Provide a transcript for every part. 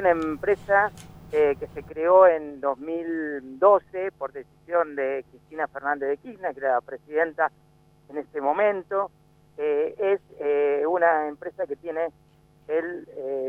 una empresa que se creó en 2012 por decisión de Cristina Fernández de Kirchner, que era la presidenta en ese momento. Es una empresa que tiene el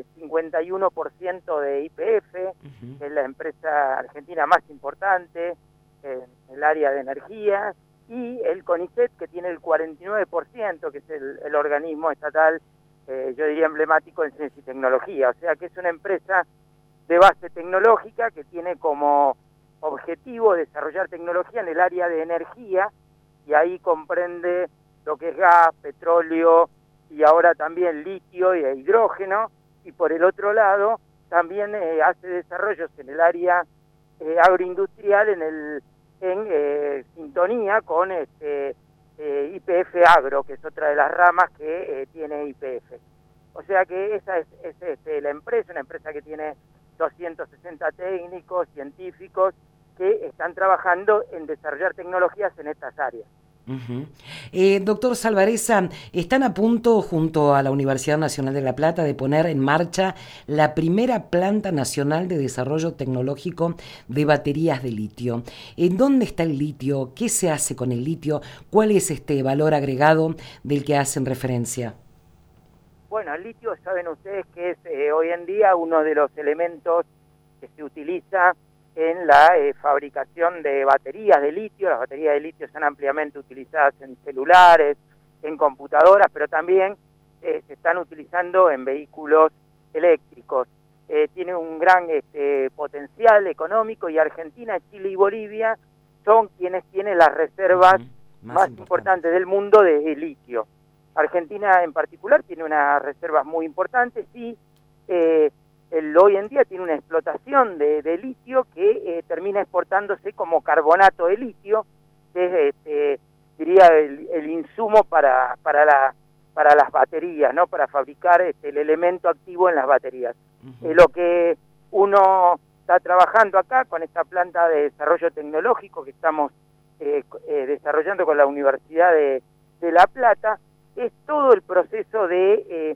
51% de YPF, que es la empresa argentina más importante en el área de energía, y el CONICET, que tiene el 49%, que es el organismo estatal, yo diría emblemático en ciencia y tecnología. O sea que es una empresa de base tecnológica que tiene como objetivo desarrollar tecnología en el área de energía, y ahí comprende lo que es gas, petróleo y ahora también litio e hidrógeno, y por el otro lado también hace desarrollos en el área agroindustrial en sintonía con YPF Agro, que es otra de las ramas que tiene YPF. O sea que esa es la empresa, una empresa que tiene 260 técnicos, científicos, que están trabajando en desarrollar tecnologías en estas áreas. Doctor Salvarezza, están a punto, junto a la Universidad Nacional de La Plata, de poner en marcha la primera planta nacional de desarrollo tecnológico de baterías de litio. ¿En dónde está el litio? ¿Qué se hace con el litio? ¿Cuál es este valor agregado del que hacen referencia? Bueno, el litio, saben ustedes que es hoy en día uno de los elementos que se utiliza en la fabricación de baterías de litio. Las baterías de litio son ampliamente utilizadas en celulares, en computadoras, pero también se están utilizando en vehículos eléctricos. Tiene un gran potencial económico, y Argentina, Chile y Bolivia son quienes tienen las reservas más importantes del mundo de litio. Argentina en particular tiene unas reservas muy importantes y hoy en día tiene una explotación de litio que termina exportándose como carbonato de litio, que es, diría, el insumo para las baterías, ¿no? Para fabricar el elemento activo en las baterías. Lo que uno está trabajando acá con esta planta de desarrollo tecnológico que estamos desarrollando con la Universidad de La Plata, es todo el proceso de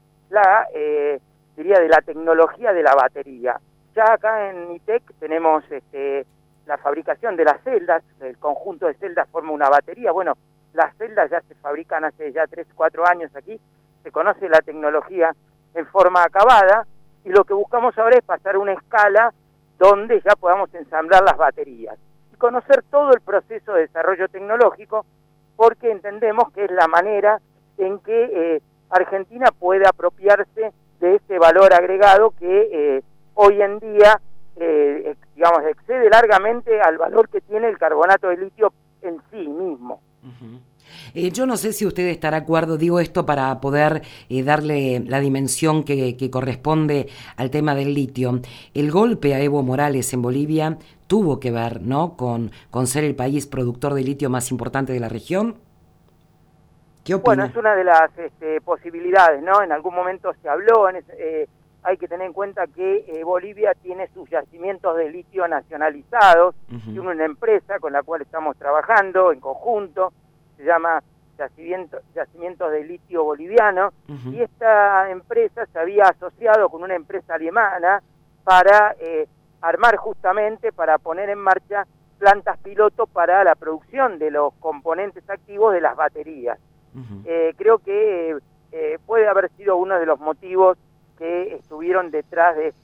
de la tecnología de la batería. Ya acá en ITEC tenemos la fabricación de las celdas, el conjunto de celdas forma una batería. Bueno, las celdas ya se fabrican hace ya 3, 4 años aquí, se conoce la tecnología en forma acabada, y lo que buscamos ahora es pasar a una escala donde ya podamos ensamblar las baterías y conocer todo el proceso de desarrollo tecnológico, porque entendemos que es la manera en que Argentina puede apropiarse de ese valor agregado que hoy en día, digamos, excede largamente al valor que tiene el carbonato de litio en sí mismo. Yo no sé si usted estará de acuerdo, digo esto para poder darle la dimensión que corresponde al tema del litio. El golpe a Evo Morales en Bolivia tuvo que ver, ¿no?, con ser el país productor de litio más importante de la región. ¿Qué opina? Bueno, es una de las posibilidades, ¿no? En algún momento se habló, hay que tener en cuenta que Bolivia tiene sus yacimientos de litio nacionalizados, tiene una empresa con la cual estamos trabajando en conjunto, se llama Yacimientos de Litio Boliviano, y esta empresa se había asociado con una empresa alemana para armar justamente, para poner en marcha plantas piloto para la producción de los componentes activos de las baterías. Creo que puede haber sido uno de los motivos que estuvieron detrás de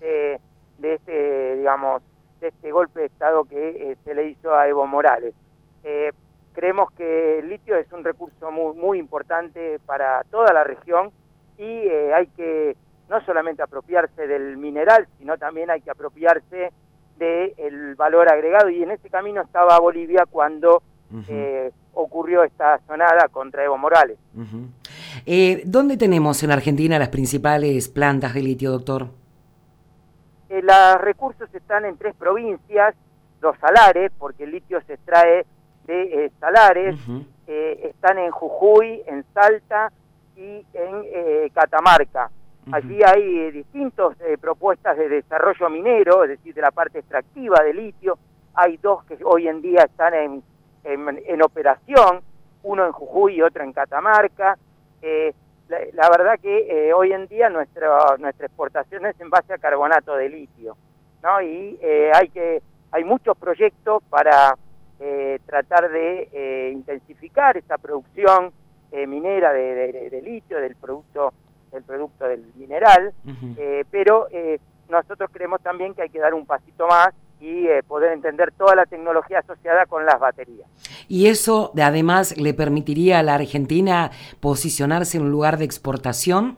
este golpe de Estado que se le hizo a Evo Morales. Creemos que el litio es un recurso muy, muy importante para toda la región, y hay que no solamente apropiarse del mineral, sino también hay que apropiarse del valor agregado, y en ese camino estaba Bolivia cuando ocurrió esta sonada contra Evo Morales. ¿Dónde tenemos en Argentina las principales plantas de litio, doctor? Los recursos están en 3 provincias, los salares, porque el litio se extrae de salares, están en Jujuy, en Salta y en Catamarca. Allí hay distintas propuestas de desarrollo minero, es decir, de la parte extractiva de litio. Hay 2 que hoy en día están en operación, uno en Jujuy y otro en Catamarca. la verdad que hoy en día nuestra exportación es en base a carbonato de litio, ¿no? Y hay muchos proyectos para tratar de intensificar esta producción minera de litio, del producto del mineral, pero nosotros creemos también que hay que dar un pasito más y poder entender toda la tecnología asociada con las baterías. Y eso además le permitiría a la Argentina posicionarse en un lugar de exportación.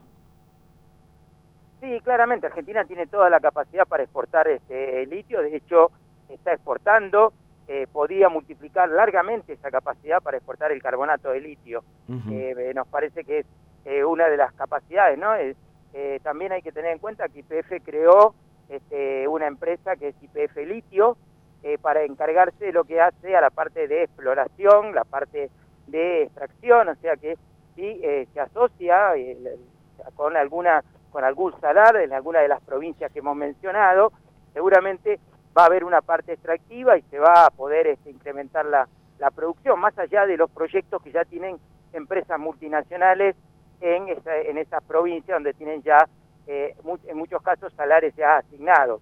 Sí, claramente Argentina tiene toda la capacidad para exportar litio, de hecho está exportando, podía multiplicar largamente esa capacidad para exportar el carbonato de litio. Nos parece que es una de las capacidades, ¿no? También hay que tener en cuenta que YPF creó una empresa que es YPF Litio, para encargarse de lo que hace a la parte de exploración, la parte de extracción, o sea que si se asocia con algún salar en alguna de las provincias que hemos mencionado, seguramente va a haber una parte extractiva y se va a poder incrementar la producción, más allá de los proyectos que ya tienen empresas multinacionales en esas provincias donde tienen ya, en muchos casos, salarios ya asignados.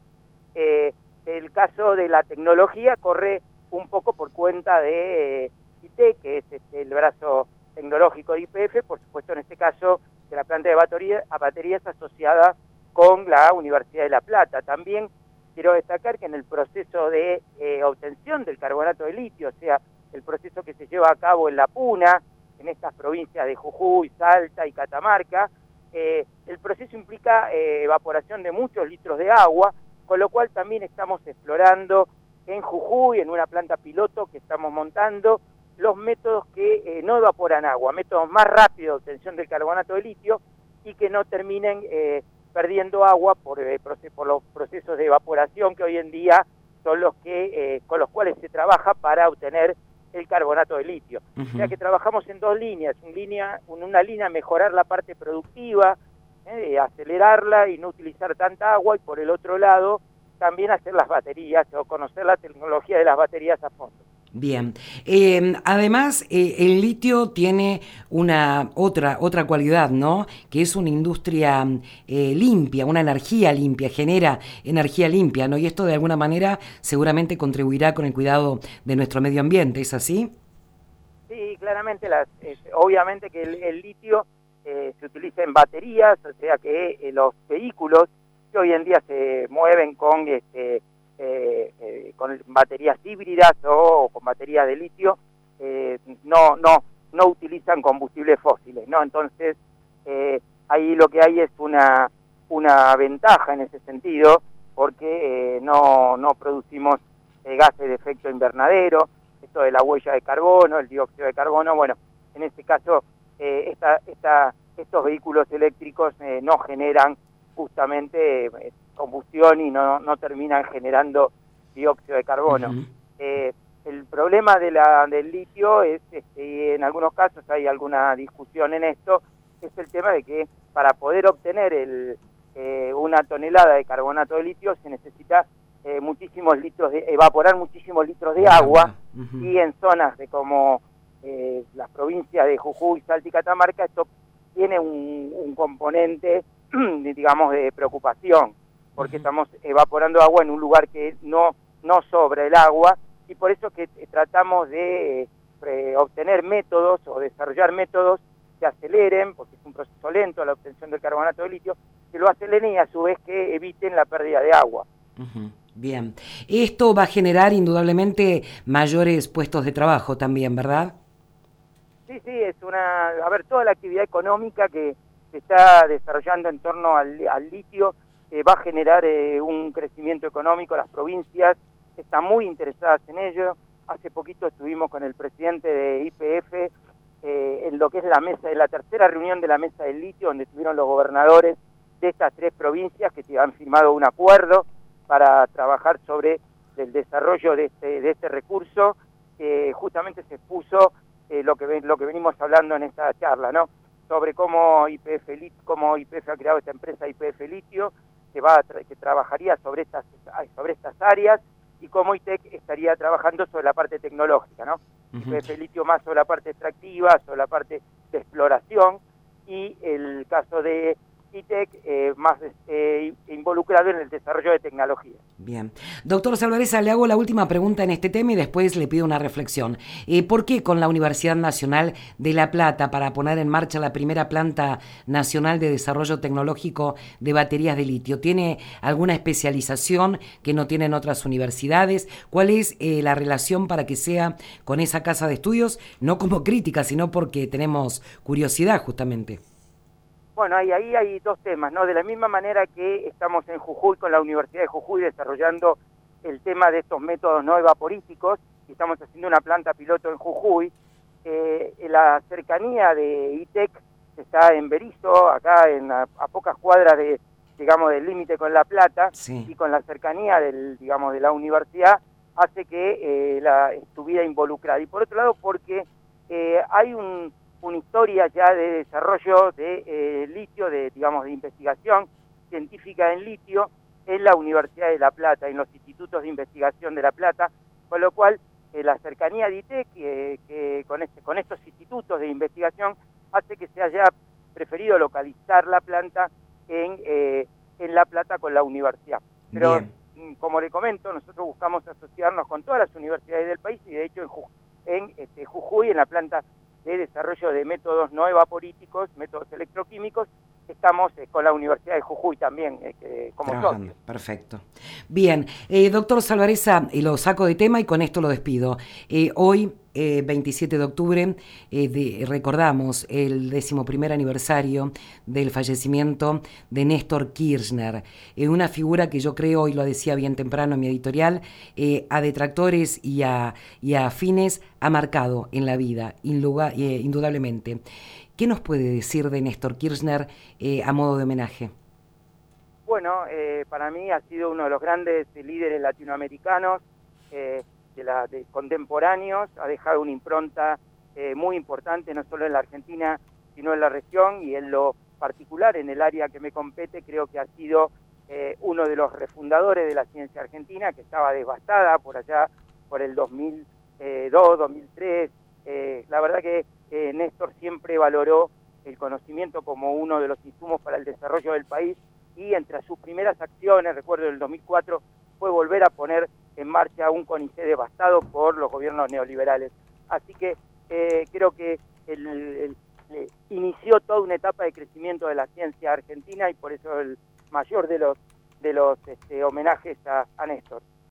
El caso de la tecnología corre un poco por cuenta de IT, que es el brazo tecnológico de YPF, por supuesto en este caso de la planta de baterías asociada con la Universidad de La Plata. También quiero destacar que en el proceso de obtención del carbonato de litio, o sea, el proceso que se lleva a cabo en La Puna, en estas provincias de Jujuy, Salta y Catamarca, el proceso implica evaporación de muchos litros de agua, con lo cual también estamos explorando en Jujuy, en una planta piloto que estamos montando, los métodos que no evaporan agua, métodos más rápidos de obtención del carbonato de litio y que no terminen perdiendo agua por los procesos de evaporación que hoy en día son los que con los cuales se trabaja para obtener el carbonato de litio. O sea que trabajamos en dos líneas, una línea mejorar la parte productiva, acelerarla y no utilizar tanta agua, y por el otro lado también hacer las baterías o conocer la tecnología de las baterías a fondo. Bien. Además, el litio tiene otra cualidad, ¿no? Que es una industria limpia, una energía limpia, genera energía limpia, ¿no? Y esto de alguna manera seguramente contribuirá con el cuidado de nuestro medio ambiente, ¿es así? Sí, claramente, obviamente que el litio se utiliza en baterías, o sea que los vehículos que hoy en día se mueven con baterías híbridas o con baterías de litio, no utilizan combustibles fósiles, ¿no? Entonces, ahí lo que hay es una ventaja en ese sentido, porque no producimos gases de efecto invernadero, esto de la huella de carbono, el dióxido de carbono. Bueno, en este caso, estos vehículos eléctricos no generan justamente combustión y no terminan generando dióxido de carbono. El problema del litio es, en algunos casos hay alguna discusión en esto, es el tema de que para poder obtener una tonelada de carbonato de litio se necesita evaporar muchísimos litros de agua, y en zonas como las provincias de Jujuy, Salta y Catamarca, esto tiene un componente, digamos, de preocupación, porque estamos evaporando agua en un lugar que no sobra el agua, y por eso que tratamos de obtener métodos o desarrollar métodos que aceleren, porque es un proceso lento la obtención del carbonato de litio, que lo aceleren y a su vez que eviten la pérdida de agua. Bien. Esto va a generar indudablemente mayores puestos de trabajo también, ¿verdad? Sí, es toda la actividad económica que se está desarrollando en torno al litio va a generar un crecimiento económico. Las provincias están muy interesadas en ello. Hace poquito estuvimos con el presidente de YPF en lo que es la tercera reunión de la mesa del litio, donde estuvieron los gobernadores de estas tres provincias que han firmado un acuerdo para trabajar sobre el desarrollo de este recurso. Justamente se expuso lo que venimos hablando en esta charla, ¿no? Sobre cómo YPF ha creado esta empresa YPF Litio, que trabajaría sobre estas áreas, y cómo ITEC estaría trabajando sobre la parte tecnológica, ¿no? YPF Litio más sobre la parte extractiva, sobre la parte de exploración, y el caso de ITEC más involucrado en el desarrollo de tecnología. Bien. Doctor Salvarezza, le hago la última pregunta en este tema y después le pido una reflexión. ¿Por qué con la Universidad Nacional de La Plata para poner en marcha la primera planta nacional de desarrollo tecnológico de baterías de litio? ¿Tiene alguna especialización que no tienen otras universidades? ¿Cuál es la relación para que sea con esa casa de estudios? No como crítica, sino porque tenemos curiosidad justamente. Bueno, ahí hay dos temas, ¿no? De la misma manera que estamos en Jujuy con la Universidad de Jujuy desarrollando el tema de estos métodos no evaporísticos, y estamos haciendo una planta piloto en Jujuy, la cercanía de ITEC está en Berizo, acá a pocas cuadras de, digamos, del límite con La Plata, Sí. y con la cercanía del, digamos, de la universidad hace que estuviera involucrada. Y por otro lado, porque hay una historia ya de desarrollo de litio, digamos, de investigación científica en litio en la Universidad de La Plata, en los institutos de investigación de La Plata, con lo cual la cercanía de ITEC con estos institutos de investigación hace que se haya preferido localizar la planta en La Plata con la universidad. Pero, como le comento, nosotros buscamos asociarnos con todas las universidades del país y de hecho en Jujuy, en la planta de desarrollo de métodos no evaporíticos, métodos electroquímicos, estamos con la Universidad de Jujuy también como socio. Perfecto. Bien, doctor Salvarezza, lo saco de tema y con esto lo despido. Hoy, 27 de octubre, recordamos el 11º aniversario del fallecimiento de Néstor Kirchner, una figura que yo creo, y lo decía bien temprano en mi editorial, a detractores y a afines ha marcado en la vida, indudablemente. ¿Qué nos puede decir de Néstor Kirchner a modo de homenaje? Bueno, para mí ha sido uno de los grandes líderes latinoamericanos, de contemporáneos, ha dejado una impronta muy importante, no solo en la Argentina, sino en la región, y en lo particular, en el área que me compete, creo que ha sido uno de los refundadores de la ciencia argentina, que estaba devastada por allá, por el 2002, 2003. La verdad que Néstor siempre valoró el conocimiento como uno de los insumos para el desarrollo del país, y entre sus primeras acciones, recuerdo en el 2004, fue volver a poner en marcha un CONICET devastado por los gobiernos neoliberales. Así que creo que inició toda una etapa de crecimiento de la ciencia argentina, y por eso el mayor de los homenajes a Néstor.